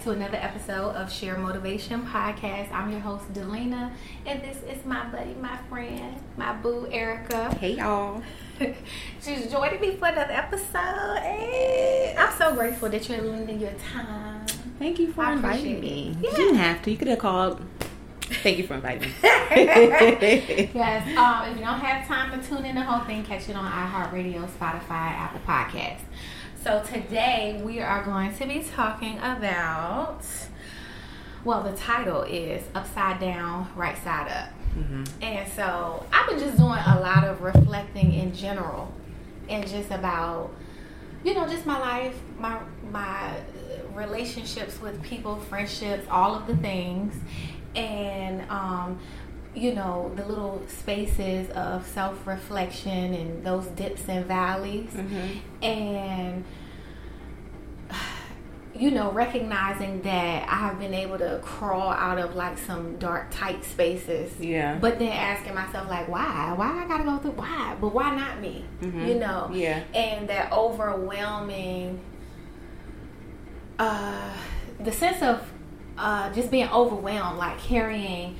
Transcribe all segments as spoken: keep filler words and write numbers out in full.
to another episode of Share Motivation Podcast. I'm your host, Delina, and this is my buddy, my friend, my boo, Erica. Hey, y'all. She's joining me for another episode, and I'm so grateful that you're lending your time. Thank you for I inviting me. Yeah. You didn't have to. You could have called. Thank you for inviting me. Yes, um, if you don't have time to tune in the whole thing, catch it on iHeartRadio, Spotify, Apple Podcasts. So today we are going to be talking about, well, the title is Upside Down, Right Side Up. Mm-hmm. And so I've been just doing a lot of reflecting in general and just about, you know, just my life, my my relationships with people, friendships, all of the things. And, um, you know, the little spaces of self-reflection and those dips and valleys. Mm-hmm. And, you know, recognizing that I have been able to crawl out of, like, some dark, tight spaces. Yeah. But then asking myself, like, why? Why I gotta go through? Why? But why not me? Mm-hmm. You know? Yeah. And that overwhelming, uh, the sense of uh, just being overwhelmed, like carrying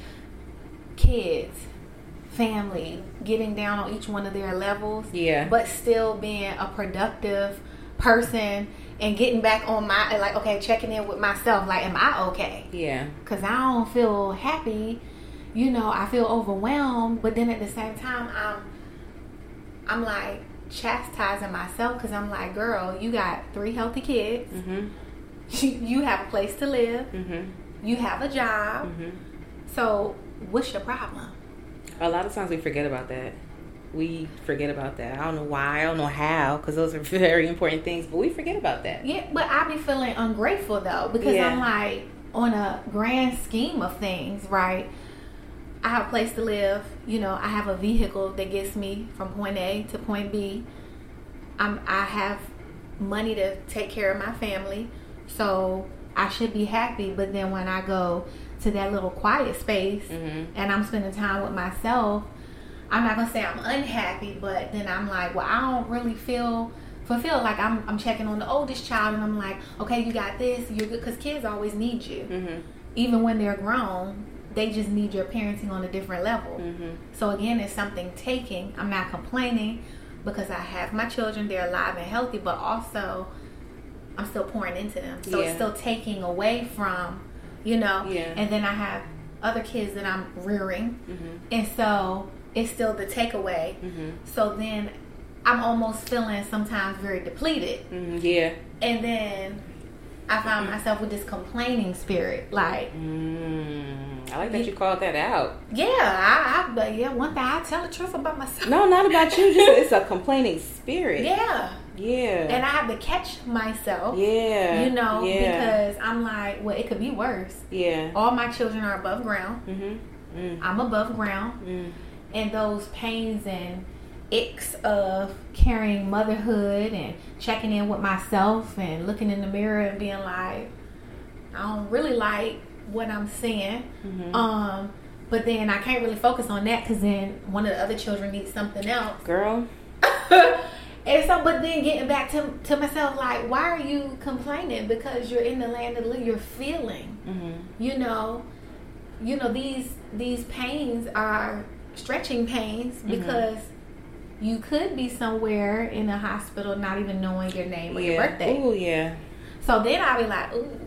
kids, family, getting down on each one of their levels, yeah, but still being a productive person and getting back on my, like, okay, checking in with myself, like, am I okay? Yeah. Because I don't feel happy, you know, I feel overwhelmed, but then at the same time, I'm, I'm like chastising myself because I'm like, girl, you got three healthy kids, mm-hmm. you, you have a place to live, mm-hmm. you have a job, mm-hmm. so what's your problem? A lot of times we forget about that. We forget about that. I don't know why. I don't know how, because those are very important things, but we forget about that. Yeah, but I be feeling ungrateful, though, because yeah. I'm like, on a grand scheme of things, right? I have a place to live. You know, I have a vehicle that gets me from point A to point B. I'm, I have money to take care of my family, so I should be happy. But then when I go to that little quiet space, mm-hmm. and I'm spending time with myself, I'm not gonna say I'm unhappy, but then I'm like, well, I don't really feel fulfilled. Like I'm, I'm checking on the oldest child, and I'm like, okay, you got this, you're good, because kids always need you, mm-hmm. even when they're grown. They just need your parenting on a different level. Mm-hmm. So again, it's something taking. I'm not complaining because I have my children; they're alive and healthy, but also I'm still pouring into them. So yeah. it's still taking away from. You know, yeah. and then I have other kids that I'm rearing, mm-hmm. and so it's still the takeaway. Mm-hmm. So then I'm almost feeling sometimes very depleted. Mm-hmm. Yeah. And then I found mm-hmm. myself with this complaining spirit, like. Mm, I like that you called that out. Yeah, I, I but yeah, one thing I tell the truth about myself. No, not about you. Just it's a complaining spirit. Yeah. Yeah. And I have to catch myself. Yeah. You know, yeah. because I'm like, well, it could be worse. Yeah. All my children are above ground. Mm-hmm. Mm. I'm above ground. Mm. And those pains and aches of carrying motherhood and checking in with myself and looking in the mirror and being like, I don't really like what I'm seeing. Mm-hmm. Um, but then I can't really focus on that because then one of the other children needs something else. Girl. And so, but then getting back to to myself, like, why are you complaining? Because you're in the land of the living. You're feeling, mm-hmm. you know, you know these these pains are stretching pains because mm-hmm. you could be somewhere in a hospital not even knowing your name or yeah. your birthday. Oh yeah. So then I'll be like, ooh,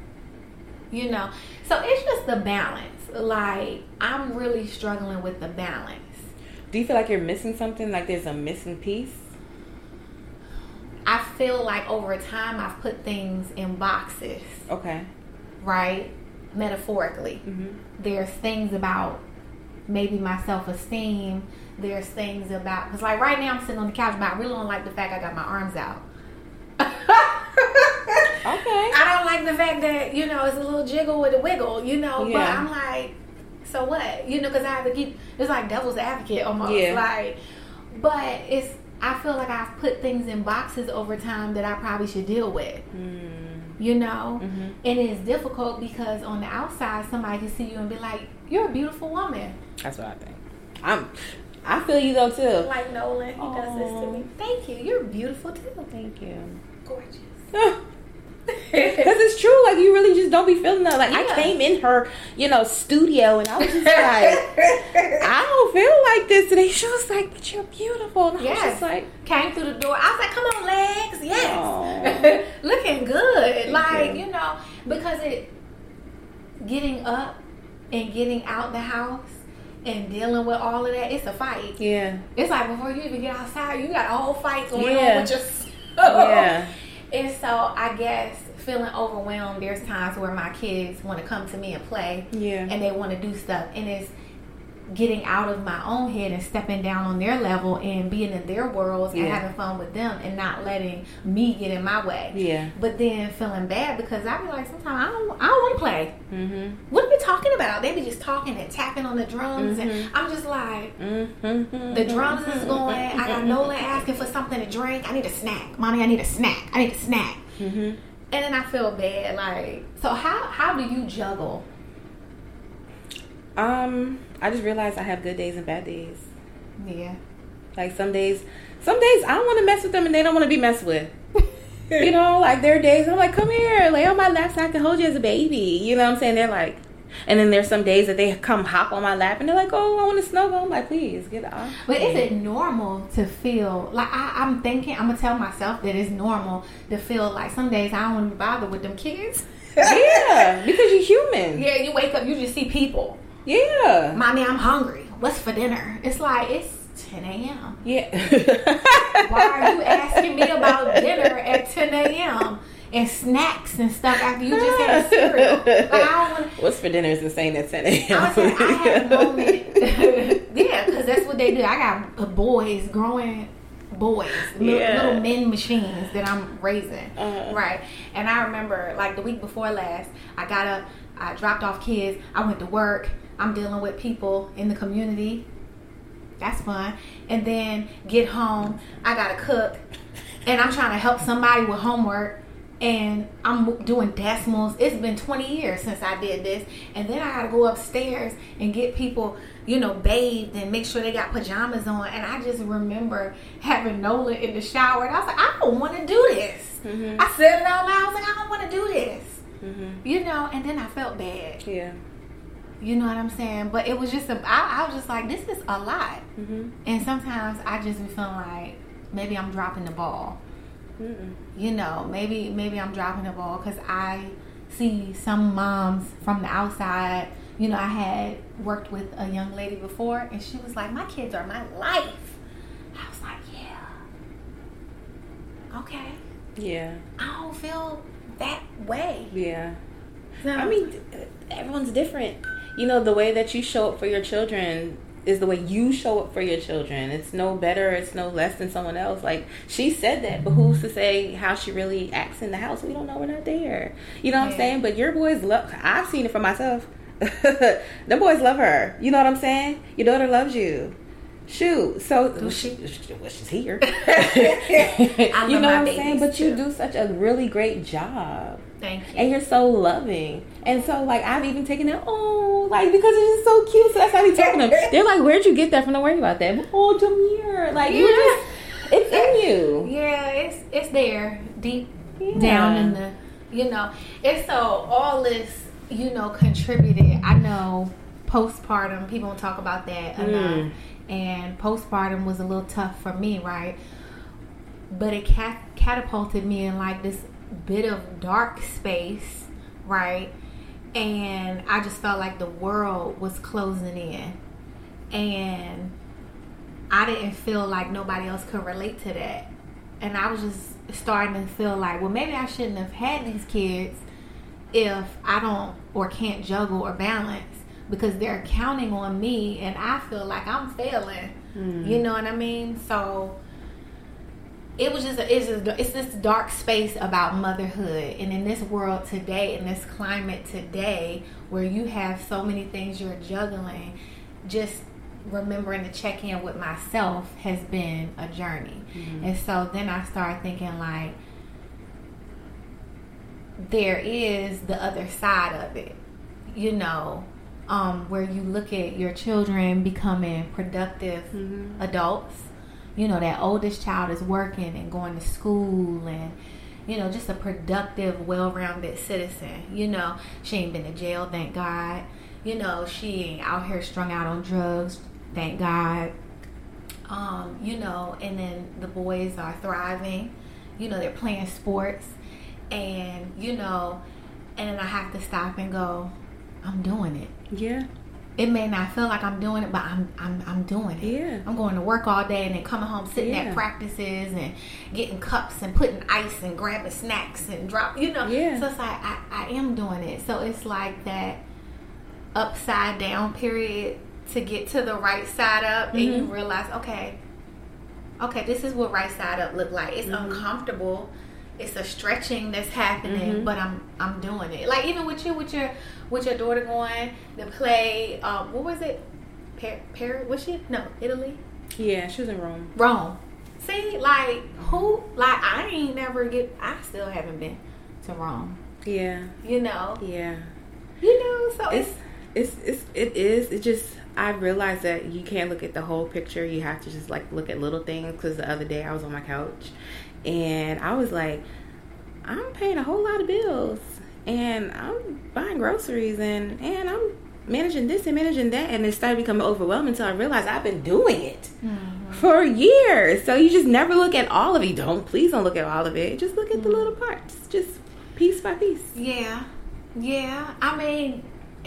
you know. So it's just the balance. Like I'm really struggling with the balance. Do you feel like you're missing something? Like there's a missing piece? I feel like over time I've put things in boxes. Okay. Right? Metaphorically. Mm-hmm. There's things about maybe my self-esteem. There's things about... Because like right now I'm sitting on the couch, but I really don't like the fact I got my arms out. Okay. I don't like the fact that, you know, it's a little jiggle with a wiggle, you know. Yeah. But I'm like, so what? You know, because I have to keep... It's like devil's advocate almost. Yeah. Like, but it's... I feel like I've put things in boxes over time that I probably should deal with. Mm. You know? Mm-hmm. And it's difficult because on the outside, somebody can see you and be like, you're a beautiful woman. That's what I think. I'm, I feel you though, too. Like Nolan, he does this to me. Thank you. You're beautiful, too. Thank you. Gorgeous. it's true. Like, you really just don't be feeling that. Like, yeah. I came in her, you know, studio, and I was just like, I don't feel like this today. She was like, but you're beautiful. And I yes. was just like, came through the door. I was like, come on, legs. Yes. Looking good. Thank like, you. you know, because it, getting up and getting out the house and dealing with all of that, it's a fight. Yeah. It's like before you even get outside, you got a whole fight going yeah. on with yourself. Yeah. And so I guess feeling overwhelmed, there's times where my kids want to come to me and play. Yeah. And they want to do stuff. And it's getting out of my own head and stepping down on their level and being in their worlds yeah. and having fun with them and not letting me get in my way. Yeah. But then feeling bad because I be like, sometimes I don't, I don't want to play. Mm-hmm. What are we talking about? They be just talking and tapping on the drums, mm-hmm. and I'm just like, mm-hmm. the drums is going. I got Nola asking for something to drink. I need a snack, mommy. I need a snack. I need a snack. Mm-hmm. And then I feel bad. Like, so how how do you juggle? Um, I just realized I have good days and bad days. Yeah. Like some days, some days I don't want to mess with them and they don't want to be messed with. You know, like there are days I'm like, come here, lay on my lap so I can hold you as a baby. You know what I'm saying? They're like, and then there's some days that they come hop on my lap and they're like, oh, I want to snuggle. I'm like, please get off. But is it normal to feel like I, I'm thinking? I'm gonna tell myself that it's normal to feel like some days I don't want to bother with them kids. Yeah, because you're human. Yeah, you wake up, you just see people. Yeah. Mommy, I'm hungry. What's for dinner? It's like, it's ten a.m. Yeah. Why are you asking me about dinner at ten a.m. and snacks and stuff after you just had cereal? Like, I don't wanna... What's for dinner is insane at ten a.m. I, saying, I had a moment. Yeah, because that's what they do. I got boys, growing boys, little, yeah. little men machines that I'm raising. Uh-huh. Right. And I remember, like, the week before last, I got up, I dropped off kids, I went to work. I'm dealing with people in the community. That's fun. And then get home, I gotta cook, and I'm trying to help somebody with homework, and I'm doing decimals. It's been twenty years since I did this, and then I gotta go upstairs and get people, you know, bathed and make sure they got pajamas on. And I just remember having Nola in the shower, and I was like, I don't want to do this. Mm-hmm. I said it out loud. I was like, I don't want to do this. Mm-hmm. You know, and then I felt bad. Yeah. You know what I'm saying? But it was just, a, I, I was just like, this is a lot. Mm-hmm. And sometimes I just be feeling like maybe I'm dropping the ball. Mm-mm. You know, maybe maybe I'm dropping the ball because I see some moms from the outside. You know, I had worked with a young lady before, and she was like, my kids are my life. I was like, yeah. Okay. Yeah. I don't feel that way. Yeah. So, I mean, everyone's different. You know, the way that you show up for your children is the way you show up for your children. It's no better, it's no less than someone else. Like, she said that, but who's to say how she really acts in the house? We don't know. We're not there. You know what yeah. I'm saying? But your boys love, I've seen it for myself. The boys love her. You know what I'm saying? Your daughter loves you. Shoot. So, well, she, well, she's here. You know what I'm saying? But too. You do such a really great job. Thank you. And you're so loving. And so, like, I've even taken it, oh, like, because it's just so cute. So that's how we talking to them. They're like, where'd you get that from? Don't worry about that. Oh, Jameer. Like, yeah. you just, it's in you. Yeah, it's it's there. Deep yeah. down in the, you know. And so, all this, you know, contributed. I know postpartum, people don't talk about that enough. Mm. And postpartum was a little tough for me, right? But it cat- catapulted me in, like, this bit of dark space, right? And I just felt like the world was closing in, and I didn't feel like nobody else could relate to that. And I was just starting to feel like, well, maybe I shouldn't have had these kids if I don't or can't juggle or balance, because they're counting on me and I feel like I'm failing. Mm. You know what I mean? So it was just, a, it's just, it's this dark space about motherhood. And in this world today, in this climate today, where you have so many things you're juggling, just remembering to check in with myself has been a journey. Mm-hmm. And so then I started thinking, like, there is the other side of it, you know, um, where you look at your children becoming productive mm-hmm. adults. You know, that oldest child is working and going to school, and, you know, just a productive, well-rounded citizen. You know, she ain't been to jail, thank God. You know, she ain't out here strung out on drugs, thank God. Um, you know, and then the boys are thriving. You know, they're playing sports. And, you know, and then I have to stop and go, I'm doing it. Yeah. It may not feel like I'm doing it, but I'm I'm I'm doing it. Yeah. I'm going to work all day and then coming home, sitting yeah. at practices and getting cups and putting ice and grabbing snacks and drop, you know. Yeah. So it's like I, I am doing it. So it's like that upside down period to get to the right side up, mm-hmm. and you realize, okay, okay, this is what right side up look like. It's mm-hmm. uncomfortable. It's a stretching that's happening, mm-hmm. but I'm I'm doing it. Like even with you, with your with your daughter going to play. Um, what was it? Paris? Par- was she? No, Italy. Yeah, she was in Rome. Rome. See, like who? Like I ain't never get. I still haven't been to Rome. Yeah. You know. Yeah. You know. So it's it's it's it is. It just. I realized that you can't look at the whole picture. You have to just like look at little things. Because the other day I was on my couch. And I was like, I'm paying a whole lot of bills, and I'm buying groceries, and, and I'm managing this and managing that, and it started becoming overwhelming until I realized I've been doing it mm-hmm. for years. So you just never look at all of it. Don't please don't look at all of it. Just look at mm-hmm. the little parts, just piece by piece. Yeah, yeah. I mean,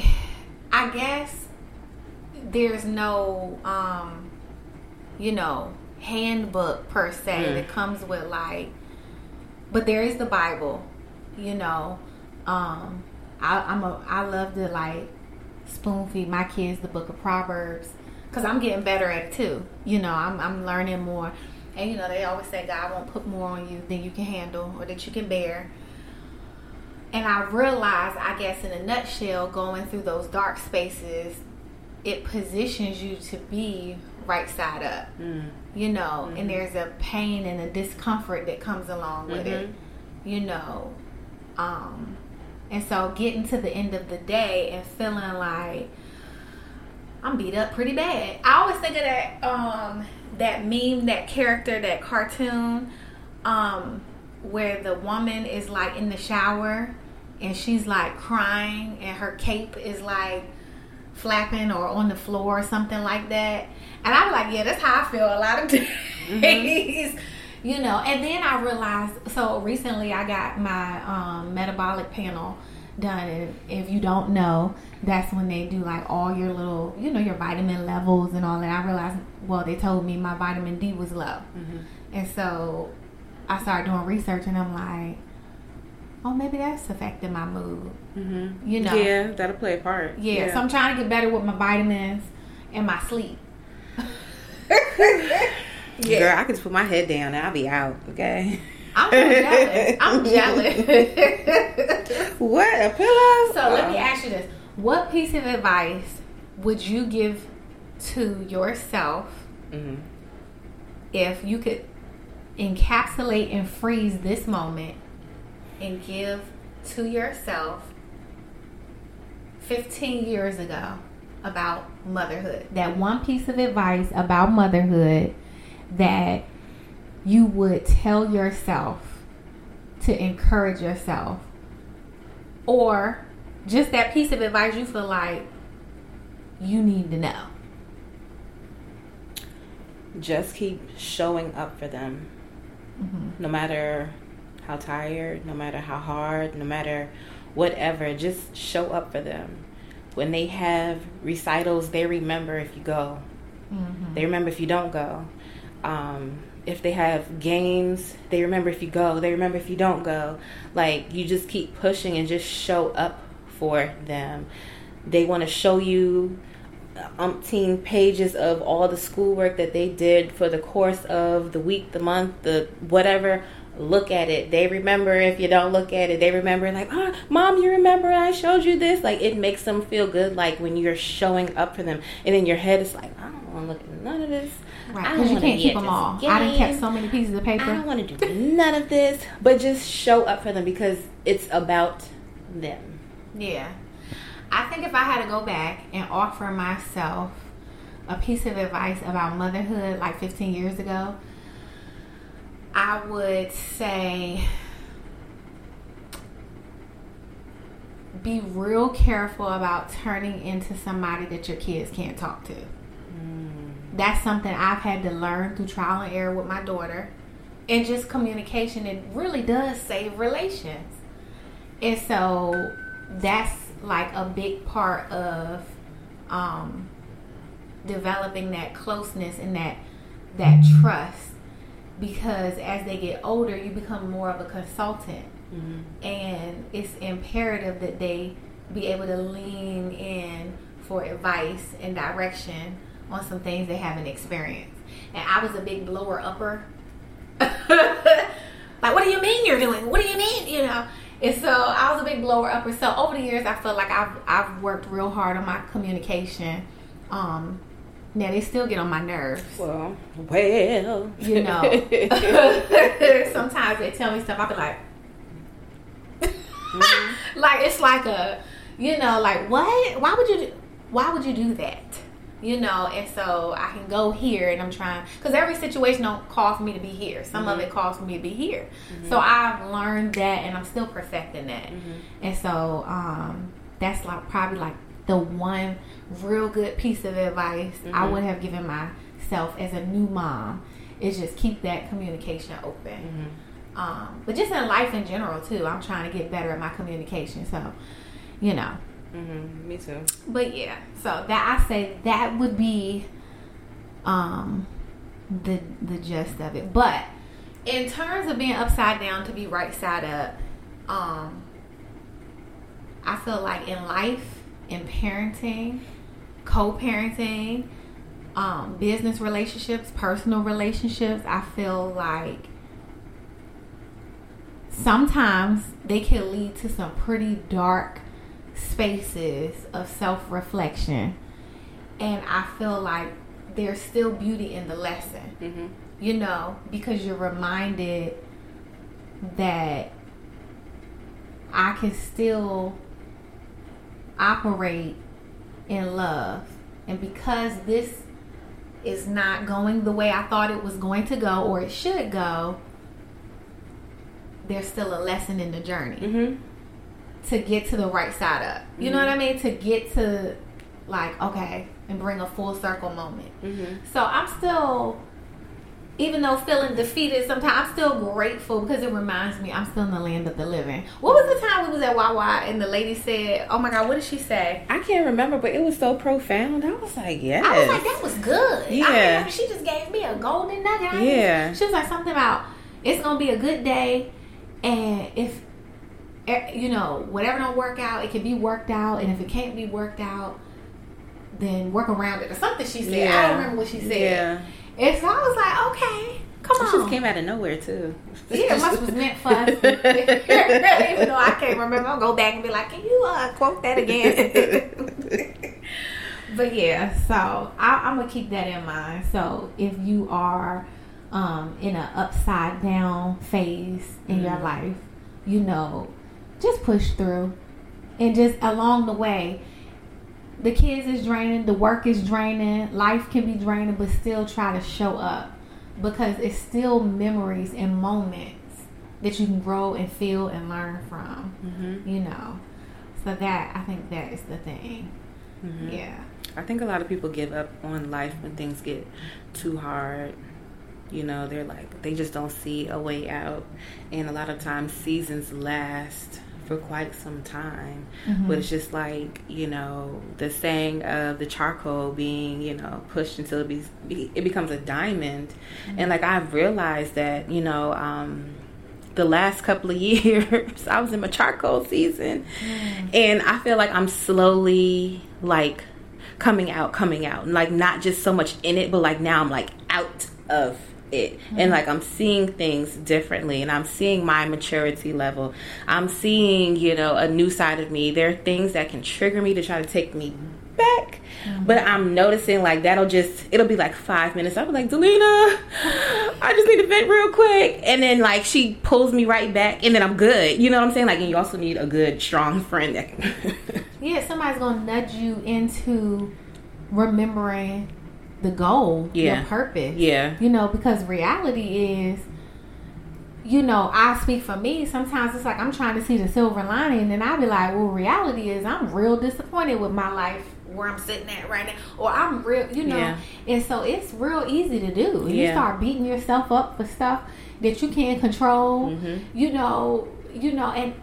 I guess there's no, um, you know. handbook per se mm. that comes with like, but there is the Bible, you know. Um, I, I'm a I love to like spoon feed my kids the Book of Proverbs because I'm getting better at it too. You know, I'm I'm learning more, and you know they always say God won't put more on you than you can handle or that you can bear. And I realized, I guess, in a nutshell, going through those dark spaces, it positions you to be right side up, mm. you know, mm-hmm. and there's a pain and a discomfort that comes along with mm-hmm. it, you know, um, and so getting to the end of the day and feeling like I'm beat up pretty bad. I always think of that, um, that meme, that character, that cartoon, um, where the woman is like in the shower and she's like crying and her cape is like flapping or on the floor or something like that. And I was like, yeah, that's how I feel a lot of days. Mm-hmm. You know, and then I realized, so recently I got my um, metabolic panel done. And if you don't know, that's when they do like all your little, you know, your vitamin levels and all that. I realized, well, they told me my vitamin D was low. Mm-hmm. And so I started doing research and I'm like, oh, maybe that's affecting my mood. Mm-hmm. You know. Yeah, that'll play a part. Yeah, yeah, so I'm trying to get better with my vitamins and my sleep. Yeah. Girl, I can just put my head down and I'll be out, okay? I'm so jealous. I'm jealous. What? A pillow? So let me ask you this. What piece of advice would you give to yourself mm-hmm. if you could encapsulate and freeze this moment and give to yourself fifteen years ago about motherhood? That one piece of advice about motherhood that you would tell yourself to encourage yourself, or just that piece of advice you feel like you need to know. Just keep showing up for them. Mm-hmm. No matter how tired, no matter how hard, no matter whatever, just show up for them. When they have recitals, they remember if you go. Mm-hmm. They remember if you don't go. Um, if they have games, they remember if you go. They remember if you don't go. Like, you just keep pushing and just show up for them. They want to show you umpteen pages of all the schoolwork that they did for the course of the week, the month, the whatever. Look at it. They remember if you don't look at it. They remember like, oh, Mom, you remember I showed you this? Like, it makes them feel good, like when you're showing up for them. And in your head, it's like, I don't want to look at none of this. Right, because you can't keep them all. Game. I done kept so many pieces of paper. I don't want to do none of this. But just show up for them because it's about them. Yeah. I think if I had to go back and offer myself a piece of advice about motherhood like fifteen years ago, I would say be real careful about turning into somebody that your kids can't talk to. Mm. That's something I've had to learn through trial and error with my daughter. And just communication, it really does save relations. And so that's like a big part of um, developing that closeness and that that trust. Because as they get older, you become more of a consultant. Mm-hmm. And it's imperative that they be able to lean in for advice and direction on some things they haven't experienced. And I was a big blower upper. Like, what do you mean you're doing? What do you mean? You know? And so I was a big blower upper. So over the years, I feel like I've, I've worked real hard on my communication. Um, now, they still get on my nerves. Well, well. You know. Sometimes they tell me stuff, I'll be like, mm-hmm. Like, it's like a, you know, like, what? Why would you do, why would you do that? You know, and so I can go here and I'm trying, because every situation don't call for me to be here. Some mm-hmm. of it calls for me to be here. Mm-hmm. So I've learned that and I'm still perfecting that. Mm-hmm. And so um, that's like probably like the one real good piece of advice mm-hmm. I would have given myself as a new mom is just keep that communication open. Mm-hmm. Um, but just in life in general too, I'm trying to get better at my communication. So, you know. Mm-hmm. Me too. But yeah, so that I say that would be um, the the gist of it. But in terms of being upside down to be right side up, um, I feel like in life, in parenting, co-parenting, um, business relationships, personal relationships, I feel like sometimes they can lead to some pretty dark spaces of self-reflection, and I feel like there's still beauty in the lesson. Mm-hmm. You know, because you're reminded that I can still operate in love, and because this is not going the way I thought it was going to go or it should go, there's still a lesson in the journey. Mm-hmm. To get to the right side up. You mm-hmm. know what I mean? To get to, like, okay, and bring a full circle moment. Mm-hmm. So I'm still, even though feeling defeated sometimes, I'm still grateful because it reminds me I'm still in the land of the living. What was the time we was at Wawa and the lady said, oh my God, what did she say? I can't remember, but it was so profound. I was like, yes. I was like, that was good. Yeah. I remember she just gave me a golden nugget. I yeah. Just, she was like something about, it's going to be a good day, and if, you know, whatever don't work out, it can be worked out, and if it can't be worked out, then work around it or something she said. Yeah. I don't remember what she said. Yeah. And so I was like, okay, come on. It just came out of nowhere too. Yeah, it must was meant for us. Even though I can't remember, I'll go back and be like, can you uh, quote that again? But yeah, so I, I'm gonna keep that in mind. So if you are um, in an upside down phase in mm-hmm. your life, you know, just push through, and just along the way, the kids is draining, the work is draining, life can be draining, but still try to show up, because it's still memories and moments that you can grow and feel and learn from. Mm-hmm. You know, so that, I think that is the thing. Mm-hmm. Yeah, I think a lot of people give up on life when things get too hard. You know, they're like, they just don't see a way out. And a lot of times seasons last for quite some time. Mm-hmm. But it's just like, you know, the saying of the charcoal being, you know, pushed until it, be, it becomes a diamond. Mm-hmm. And like, I've realized that, you know, um, the last couple of years, I was in my charcoal season. Mm-hmm. And I feel like I'm slowly, like, coming out, coming out. Like, not just so much in it, but like now I'm like out of it. Mm-hmm. And like, I'm seeing things differently, and I'm seeing my maturity level. I'm seeing, you know, a new side of me. There are things that can trigger me to try to take me back, mm-hmm. but I'm noticing like that'll just, it'll be like five minutes. I'll be like, Delina, I just need to vent real quick, and then like she pulls me right back, and then I'm good. You know what I'm saying? Like, and you also need a good, strong friend that can yeah, somebody's gonna nudge you into remembering the goal, yeah. your purpose. Yeah. You know, because reality is you know, I speak for me. Sometimes it's like I'm trying to see the silver lining, and I be like, well, reality is I'm real disappointed with my life where I'm sitting at right now, or I'm real, you know. Yeah. And so it's real easy to do. You yeah. start beating yourself up for stuff that you can't control. Mm-hmm. You know, you know, and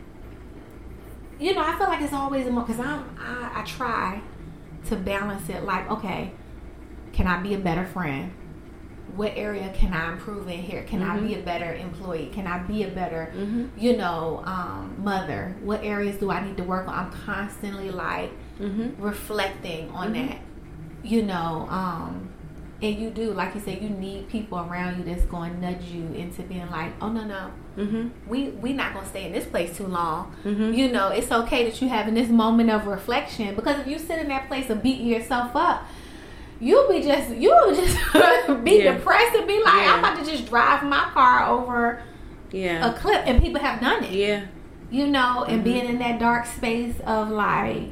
you know, I feel like it's always more because I'm I, I try to balance it. Like, okay, can I be a better friend? What area can I improve in here? Can mm-hmm. I be a better employee? Can I be a better, mm-hmm. you know, um, mother? What areas do I need to work on? I'm constantly like mm-hmm. reflecting on mm-hmm. that, you know. Um, and you do, like you said, you need people around you that's going to nudge you into being like, oh, no, no. Mm-hmm. We we not going to stay in this place too long. Mm-hmm. You know, it's okay that you having this moment of reflection, because if you sit in that place of beating yourself up, you'll be just, you'll just be yeah. depressed and be like, yeah. I'm about to just drive my car over yeah. a cliff. And people have done it. Yeah. You know, and mm-hmm. being in that dark space of like,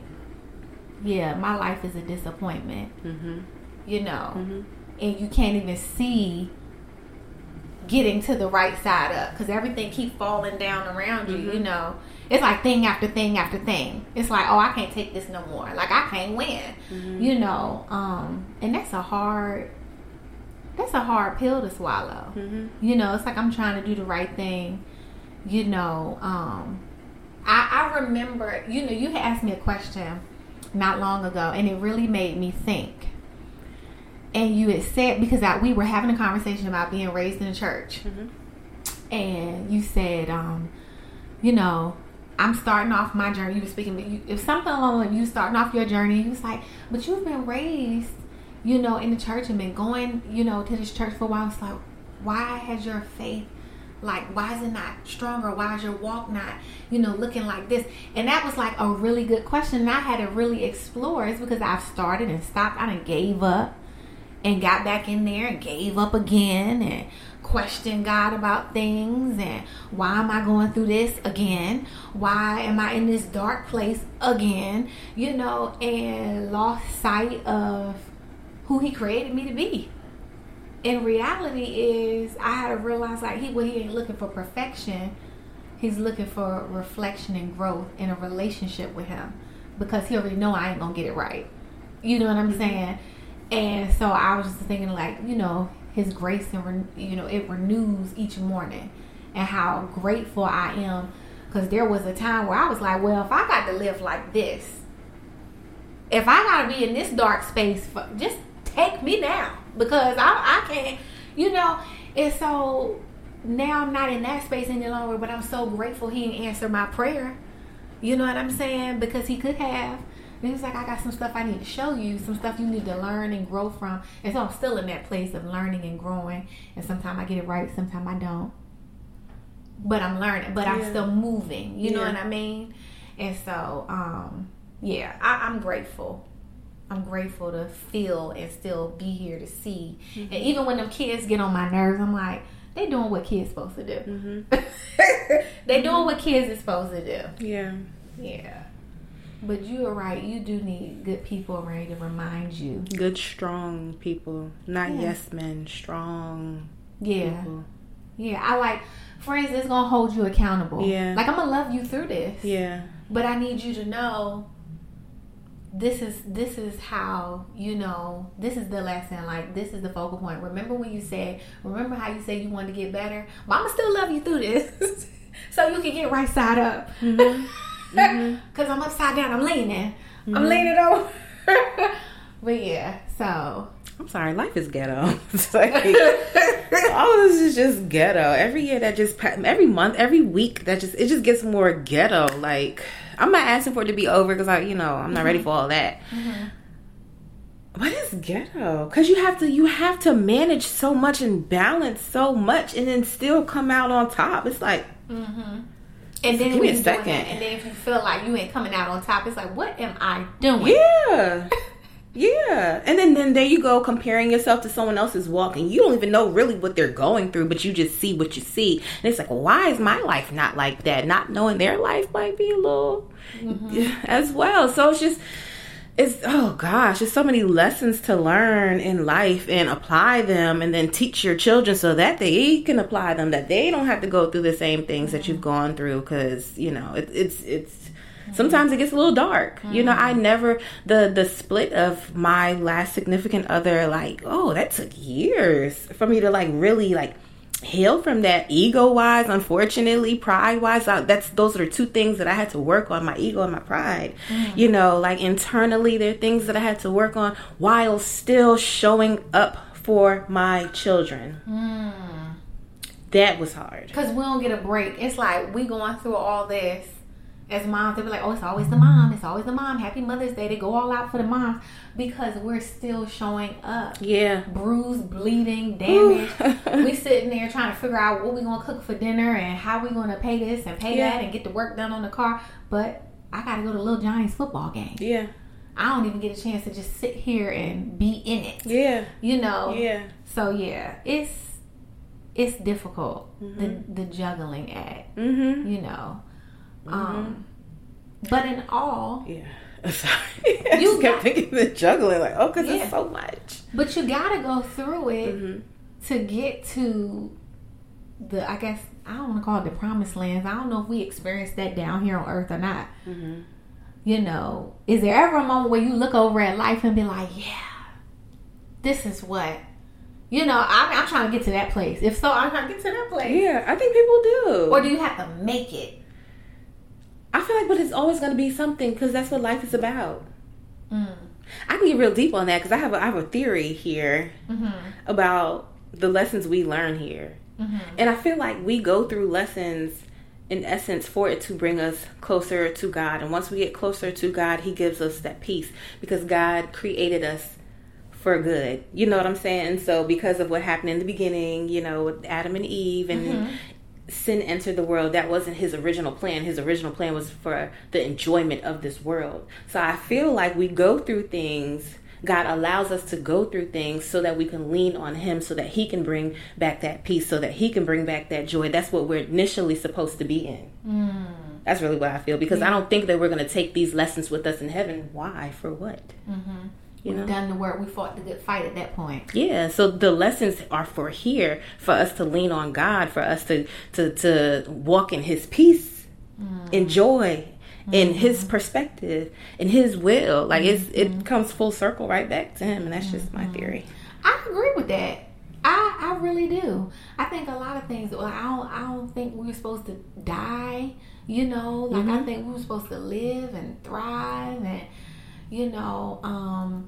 yeah, my life is a disappointment. Mm-hmm. You know, mm-hmm. and you can't even see getting to the right side up because everything keep falling down around you. Mm-hmm. You know, it's like thing after thing after thing. It's like, oh, I can't take this no more. Like, I can't win. Mm-hmm. You know, um, and that's a hard, that's a hard pill to swallow. Mm-hmm. You know, it's like I'm trying to do the right thing. You know, um, I, I remember, you know, you had asked me a question not long ago, and it really made me think. And you had said, because I, we were having a conversation about being raised in a church. Mm-hmm. And you said, um, you know, I'm starting off my journey. You were speaking, but you, if something along like you starting off your journey, you was like, but you've been raised, you know, in the church and been going, you know, to this church for a while. It's like, why has your faith, like, why is it not stronger? Why is your walk not, you know, looking like this? And that was like a really good question. And I had to really explore. It's because I've started and stopped. I done gave up. And got back in there and gave up again and questioned God about things and why am I going through this again? Why am I in this dark place again? You know, and lost sight of who He created me to be. And reality is, I had to realize like he, well, he ain't looking for perfection. He's looking for reflection and growth in a relationship with Him, because He already know I ain't gonna get it right. You know what I'm saying? And so I was just thinking, like, you know, His grace and, you know, it renews each morning, and how grateful I am. Because there was a time where I was like, well, if I got to live like this, if I got to be in this dark space, just take me now, because I, I can't, you know. And so now I'm not in that space any longer, but I'm so grateful He didn't answer my prayer. You know what I'm saying? Because He could have. And he was like, I got some stuff I need to show you, some stuff you need to learn and grow from. And so I'm still in that place of learning and growing. And sometimes I get it right, sometimes I don't. But I'm learning, but yeah. I'm still moving. You yeah. know what I mean? And so, um, yeah, I, I'm grateful. I'm grateful to feel and still be here to see. Mm-hmm. And even when them kids get on my nerves, I'm like, they doing what kids supposed to do. Mm-hmm. they doing what kids is supposed to do. Yeah. Yeah. But you are right. You do need good people around you to remind you. Good, strong people. Not yeah. yes men. Strong yeah. people. Yeah. I like friends that's going to hold you accountable. Yeah. Like, I'm going to love you through this. Yeah. But I need you to know this is this is how, you know, this is the lesson. Like, this is the focal point. Remember when you said, remember how you said you wanted to get better? But I'm going to still love you through this. So you can get right side up. Mm-hmm. Mm-hmm. Cause I'm upside down. I'm leaning. Mm-hmm. I'm leaning over. But yeah, so I'm sorry. Life is ghetto. It's like, all of this is just ghetto. Every year that just every month, every week that just it just gets more ghetto. Like, I'm not asking for it to be over because I, you know, I'm not mm-hmm. ready for all that. Mm-hmm. What is ghetto? Because you have to you have to manage so much and balance so much, and then still come out on top. It's like. Mm-hmm. And then give me a second. That, and then if you feel like you ain't coming out on top, it's like, what am I doing? Yeah. Yeah. And then, then there you go, comparing yourself to someone else's walk, and you don't even know really what they're going through, but you just see what you see. And it's like, well, why is my life not like that? Not knowing their life might be a little mm-hmm. as well. So it's just, it's, oh gosh, there's so many lessons to learn in life and apply them, and then teach your children so that they can apply them, that they don't have to go through the same things mm-hmm. that you've gone through. Because, you know, it, it's, it's, mm-hmm. sometimes it gets a little dark. Mm-hmm. You know, I never, the, the split of my last significant other, like, oh, that took years for me to like really like heal from that, ego wise, unfortunately, pride wise. That's those are two things that I had to work on, my ego and my pride. Mm. You know, like internally, there are things that I had to work on while still showing up for my children. Mm. That was hard. Because we don't get a break. It's like we going through all this as moms. They be like, oh, it's always the mom. It's always the mom. Happy Mother's Day. They go all out for the moms. Because we're still showing up. Yeah. Bruised, bleeding, damaged. We sitting there trying to figure out what we going to cook for dinner and how we going to pay this and pay yeah. that and get the work done on the car. But I got to go to Little Johnny's football game. Yeah. I don't even get a chance to just sit here and be in it. Yeah. You know? Yeah. So, yeah. It's it's difficult. Mm-hmm. The, the juggling act. Mm-hmm. You know? Mm-hmm. Um, but in all... Yeah. Sorry. I you just kept got, thinking the juggling, like, oh, because yeah. it's so much. But you gotta go through it mm-hmm. to get to the, I guess, I don't want to call it the promised lands. I don't know if we experienced that down here on earth or not. Mm-hmm. You know, is there ever a moment where you look over at life and be like, yeah, this is what, you know, I'm, I'm trying to get to that place. If so, I'm trying to get to that place. Yeah, I think people do. Or do you have to make it? I feel like, but it's always going to be something, because that's what life is about. Mm. I can get real deep on that, because I have a, I have a theory here mm-hmm. about the lessons we learn here. Mm-hmm. And I feel like we go through lessons, in essence, for it to bring us closer to God. And once we get closer to God, He gives us that peace, because God created us for good. You know what I'm saying? And so because of what happened in the beginning, you know, with Adam and Eve, and mm-hmm. sin entered the world, that wasn't His original plan. His original plan was for the enjoyment of this world. So I feel like we go through things, God allows us to go through things so that we can lean on Him, so that He can bring back that peace, so that He can bring back that joy. That's what we're initially supposed to be in. Mm. That's really what I feel, because yeah. I don't think that we're going to take these lessons with us in heaven. Why? For what? Mm-hmm. You We've know? done the work. We fought the good fight at that point. Yeah, so the lessons are for here, for us to lean on God, for us to to, to walk in His peace, mm. in joy, mm-hmm. in His perspective, in His will. Like mm-hmm. it's it comes full circle right back to Him, and that's mm-hmm. just my theory. I agree with that. I I really do. I think a lot of things. Well, I don't I don't think we were supposed to die. You know, like mm-hmm. I think we were supposed to live and thrive and. You know, um,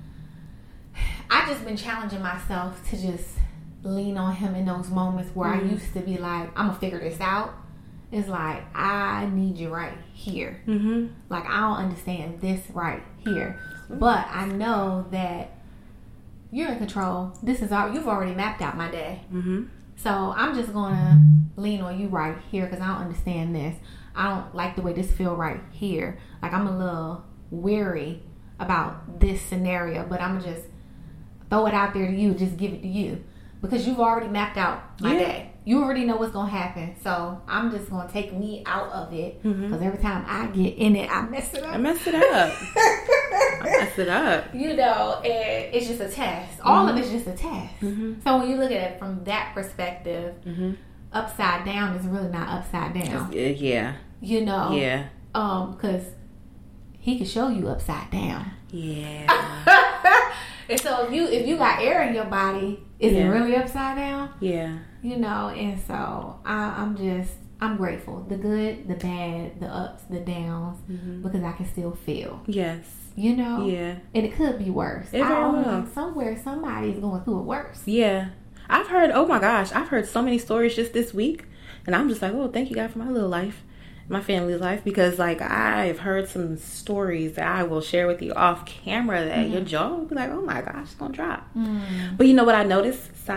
I just been challenging myself to just lean on Him in those moments where mm-hmm. I used to be like, I'm gonna figure this out. It's like, I need you right here. Mm-hmm. Like, I don't understand this right here. But I know that you're in control. This is all, you've already mapped out my day. Mm-hmm. So I'm just gonna lean on you right here, because I don't understand this. I don't like the way this feel right here. Like, I'm a little weary about this scenario, but I'm gonna just throw it out there to you, just give it to you, because you've already mapped out my yeah. day. You already know what's gonna happen, so I'm just gonna take me out of it, because mm-hmm. every time I get in it, I mess it up. I mess it up. I mess it up. You know, and it's just a test. Mm-hmm. All of it's just a test. Mm-hmm. So when you look at it from that perspective, mm-hmm. upside down is really not upside down. Yeah. You know. Yeah. Um, because He can show you upside down. Yeah. And so if you if you got air in your body, is yeah. it really upside down? Yeah. You know, and so I, I'm just I'm grateful. The good, the bad, the ups, the downs, mm-hmm. because I can still feel. Yes. You know? Yeah. And it could be worse. It I don't know. Somewhere somebody's going through it worse. Yeah. I've heard, oh my gosh, I've heard so many stories just this week. And I'm just like, oh, thank you, God, for my little life. My family's life, because like I've heard some stories that I will share with you off camera that mm-hmm. your jaw will be like, oh my gosh, it's gonna drop. Mm. But you know what I noticed, sidebar,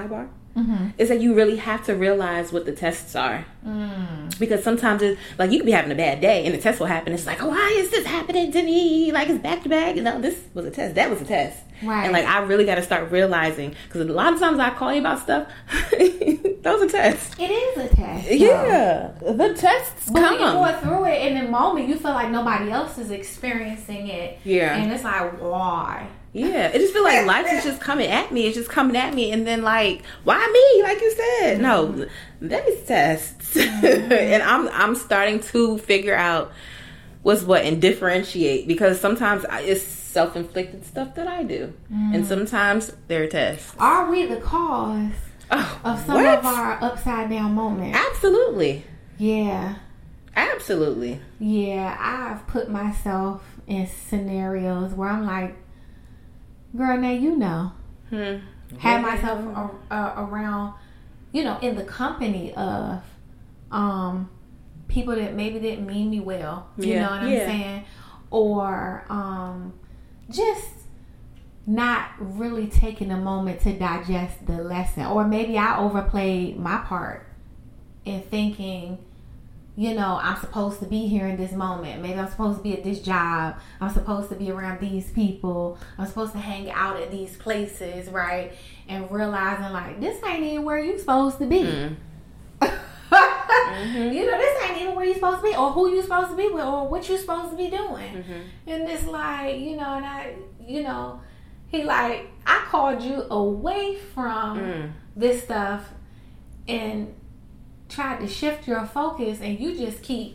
Mm-hmm. Is that you really have to realize what the tests are. Mm. Because sometimes it's like you could be having a bad day and the test will happen. It's like, oh, why is this happening to me? Like it's back to back. You know, this was a test. That was a test. Right. And like I really got to start realizing, because a lot of times I call you about stuff. Those are tests. It is a test. Yeah, so. The tests but come. When you're going through it in the moment, you feel like nobody else is experiencing it. Yeah, and it's like, why? Yeah, it just feel like life is just coming at me. It's just coming at me, and then like, why me? Like you said, mm-hmm. no, that is tests, mm-hmm. and I'm I'm starting to figure out what's what and differentiate, because sometimes I, it's self-inflicted stuff that I do, mm. and sometimes they're tests. Are we the cause oh, of some what? of our upside down moments? Absolutely. Yeah. Absolutely. Yeah, I've put myself in scenarios where I'm like, girl, now you know. Hmm. Have myself a, a, around, you know, in the company of um, people that maybe didn't mean me well. You yeah. know what I'm yeah. saying? Or um, just not really taking a moment to digest the lesson. Or maybe I overplayed my part in thinking, you know, I'm supposed to be here in this moment. Maybe I'm supposed to be at this job. I'm supposed to be around these people. I'm supposed to hang out at these places, right? And realizing, like, this ain't even where you supposed to be. Mm. mm-hmm. You know, this ain't even where you supposed to be, or who you supposed to be with, or what you supposed to be doing. Mm-hmm. And it's like, you know, and I, you know, he like, I called you away from mm. this stuff and tried to shift your focus, and you just keep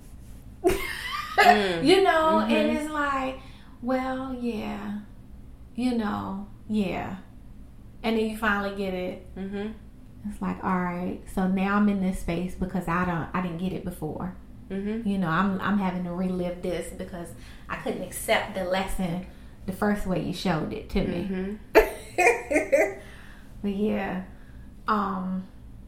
mm. you know mm-hmm. and it's like, well, yeah, you know, yeah, and then you finally get it. Mm-hmm. It's like, all right, so now I'm in this space because I don't I didn't get it before. Mm-hmm. You know, I'm I'm having to relive this because I couldn't accept the lesson the first way you showed it to me. Mm-hmm. But yeah, um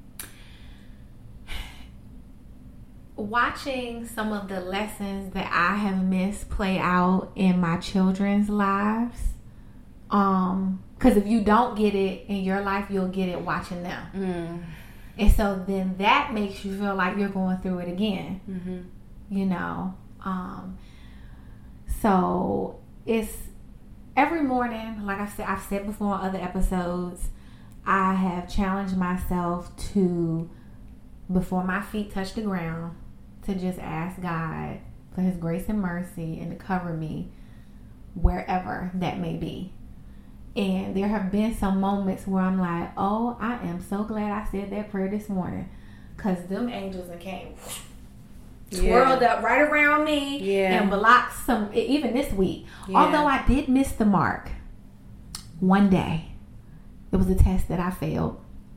watching some of the lessons that I have missed play out in my children's lives, um, because if you don't get it in your life, you'll get it watching them. Mm. And so then that makes you feel like you're going through it again. Mm-hmm. You know, um, so it's every morning, like I said, I've said before on other episodes, I have challenged myself to, before my feet touch the ground, to just ask God for His grace and mercy and to cover me wherever that may be. And there have been some moments where I'm like, oh, I am so glad I said that prayer this morning, because them angels that came twirled yeah. up right around me yeah. and blocked some, even this week. Yeah. Although I did miss the mark one day. It was a test that I failed.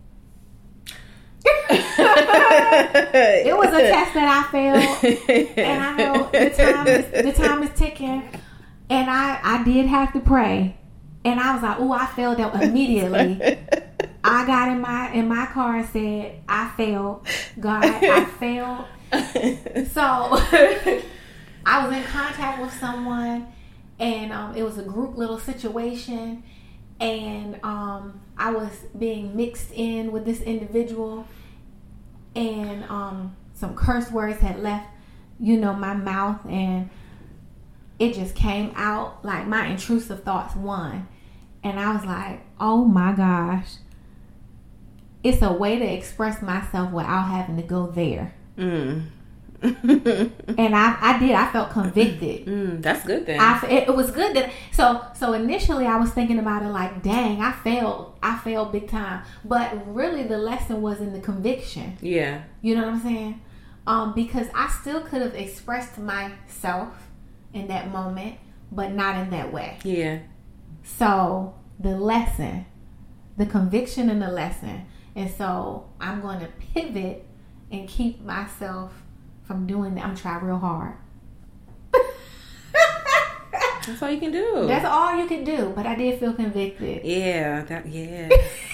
It was a test that I failed, and I know the time is the time is ticking, and I I did have to pray, and I was like, oh, I failed that immediately. I got in my in my car and said, I failed, God, I failed. So I was in contact with someone, and um, it was a group little situation, and um, I was being mixed in with this individual. And um, some curse words had left, you know, my mouth, and it just came out like my intrusive thoughts won. And I was like, oh my gosh, it's a way to express myself without having to go there. Mm. And I, I did. I felt convicted. Mm, that's good then. I, it, it was good that. So, so initially I was thinking about it like, dang, I failed. I failed big time. But really, the lesson was in the conviction. Yeah. You know what I'm saying? Um, because I still could have expressed myself in that moment, but not in that way. Yeah. So the lesson, the conviction, and the lesson, and so I'm going to pivot and keep myself from doing that. I'm trying real hard. That's all you can do. That's all you can do. But I did feel convicted. Yeah, that yeah.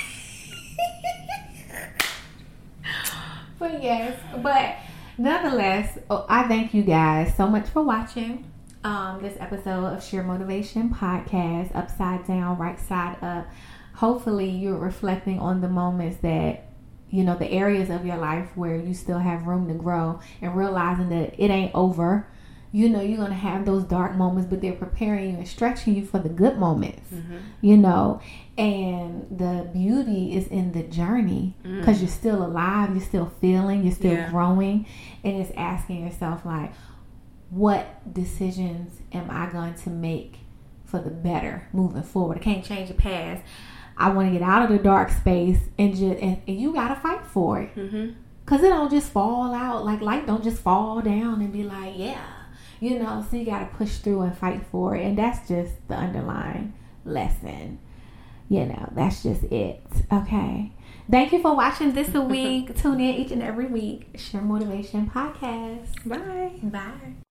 But yes, but nonetheless, oh, I thank you guys so much for watching um, this episode of Sheer Motivation Podcast, Upside Down, Right Side Up. hopefully you're reflecting on the moments that, you know, the areas of your life where you still have room to grow, and realizing that it ain't over. You know, you're going to have those dark moments, but they're preparing you and stretching you for the good moments, mm-hmm. you know, and the beauty is in the journey, because mm. you're still alive, you're still feeling, you're still yeah. growing, and it's asking yourself, like, what decisions am I going to make for the better moving forward? I can't change the past. I want to get out of the dark space, and just and, and you got to fight for it, mm-hmm. because it don't just fall out, like light don't just fall down and be like, yeah. You know, so you got to push through and fight for it. And that's just the underlying lesson. You know, that's just it. Okay. Thank you for watching this a week. Tune in each and every week. Share Motivation Podcast. Bye. Bye.